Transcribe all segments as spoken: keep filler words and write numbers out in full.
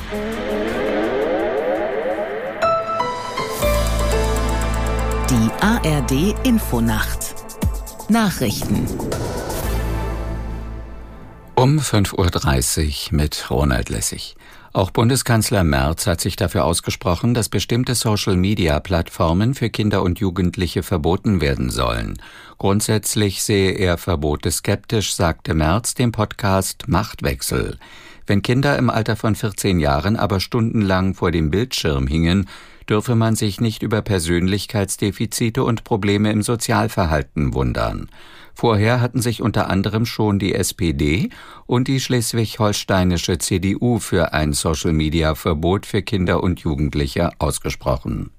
Die A R D-Infonacht Nachrichten um fünf Uhr dreißig mit Ronald Lessig. Auch Bundeskanzler Merz hat sich dafür ausgesprochen, dass bestimmte Social-Media-Plattformen für Kinder und Jugendliche verboten werden sollen. Grundsätzlich sehe er Verbote skeptisch, sagte Merz dem Podcast Machtwechsel. Wenn Kinder im Alter von vierzehn Jahren aber stundenlang vor dem Bildschirm hingen, dürfe man sich nicht über Persönlichkeitsdefizite und Probleme im Sozialverhalten wundern. Vorher hatten sich unter anderem schon die S P D und die schleswig-holsteinische C D U für ein Social-Media-Verbot für Kinder und Jugendliche ausgesprochen.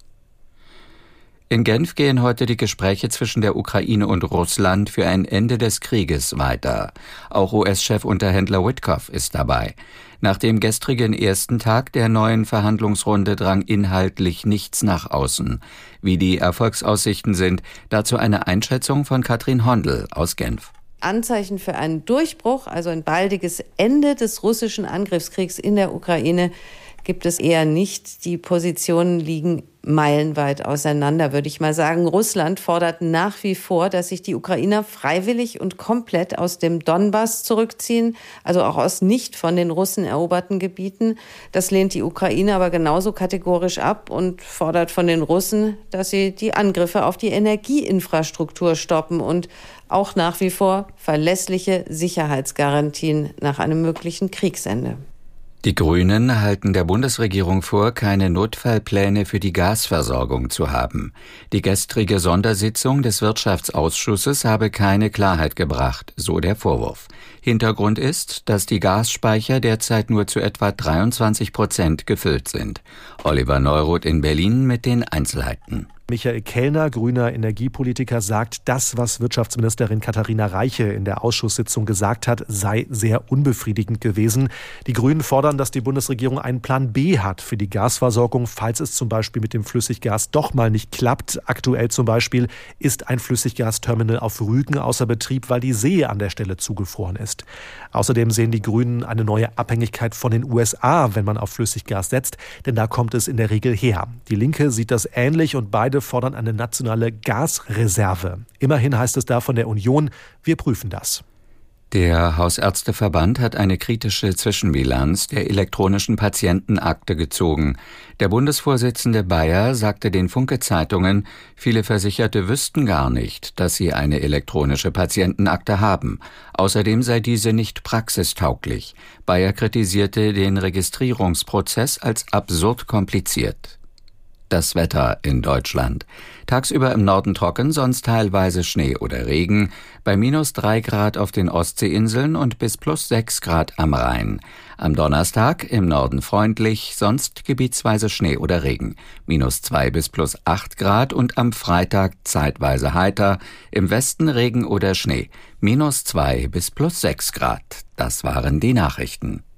In Genf gehen heute die Gespräche zwischen der Ukraine und Russland für ein Ende des Krieges weiter. Auch U S-Chefunterhändler Witkoff ist dabei. Nach dem gestrigen ersten Tag der neuen Verhandlungsrunde drang inhaltlich nichts nach außen. Wie die Erfolgsaussichten sind, dazu eine Einschätzung von Katrin Hondel aus Genf. Anzeichen für einen Durchbruch, also ein baldiges Ende des russischen Angriffskriegs in der Ukraine, gibt es eher nicht. Die Positionen liegen meilenweit auseinander, würde ich mal sagen. Russland fordert nach wie vor, dass sich die Ukrainer freiwillig und komplett aus dem Donbass zurückziehen, also auch aus nicht von den Russen eroberten Gebieten. Das lehnt die Ukraine aber genauso kategorisch ab und fordert von den Russen, dass sie die Angriffe auf die Energieinfrastruktur stoppen und auch nach wie vor verlässliche Sicherheitsgarantien nach einem möglichen Kriegsende. Die Grünen halten der Bundesregierung vor, keine Notfallpläne für die Gasversorgung zu haben. Die gestrige Sondersitzung des Wirtschaftsausschusses habe keine Klarheit gebracht, so der Vorwurf. Hintergrund ist, dass die Gasspeicher derzeit nur zu etwa dreiundzwanzig Prozent gefüllt sind. Oliver Neuroth in Berlin mit den Einzelheiten. Michael Kellner, grüner Energiepolitiker, sagt, das, was Wirtschaftsministerin Katharina Reiche in der Ausschusssitzung gesagt hat, sei sehr unbefriedigend gewesen. Die Grünen fordern, dass die Bundesregierung einen Plan B hat für die Gasversorgung, falls es zum Beispiel mit dem Flüssiggas doch mal nicht klappt. Aktuell zum Beispiel ist ein Flüssiggasterminal auf Rügen außer Betrieb, weil die See an der Stelle zugefroren ist. Außerdem sehen die Grünen eine neue Abhängigkeit von den U S A, wenn man auf Flüssiggas setzt, denn da kommt es in der Regel her. Die Linke sieht das ähnlich und beide fordern eine nationale Gasreserve. Immerhin heißt es da von der Union, wir prüfen das. Der Hausärzteverband hat eine kritische Zwischenbilanz der elektronischen Patientenakte gezogen. Der Bundesvorsitzende Bayer sagte den Funke-Zeitungen, viele Versicherte wüssten gar nicht, dass sie eine elektronische Patientenakte haben. Außerdem sei diese nicht praxistauglich. Bayer kritisierte den Registrierungsprozess als absurd kompliziert. Das Wetter in Deutschland. Tagsüber im Norden trocken, sonst teilweise Schnee oder Regen. Bei minus drei Grad auf den Ostseeinseln und bis plus sechs Grad am Rhein. Am Donnerstag im Norden freundlich, sonst gebietsweise Schnee oder Regen. minus zwei bis plus acht Grad und am Freitag zeitweise heiter. Im Westen Regen oder Schnee. minus zwei bis plus sechs Grad. Das waren die Nachrichten.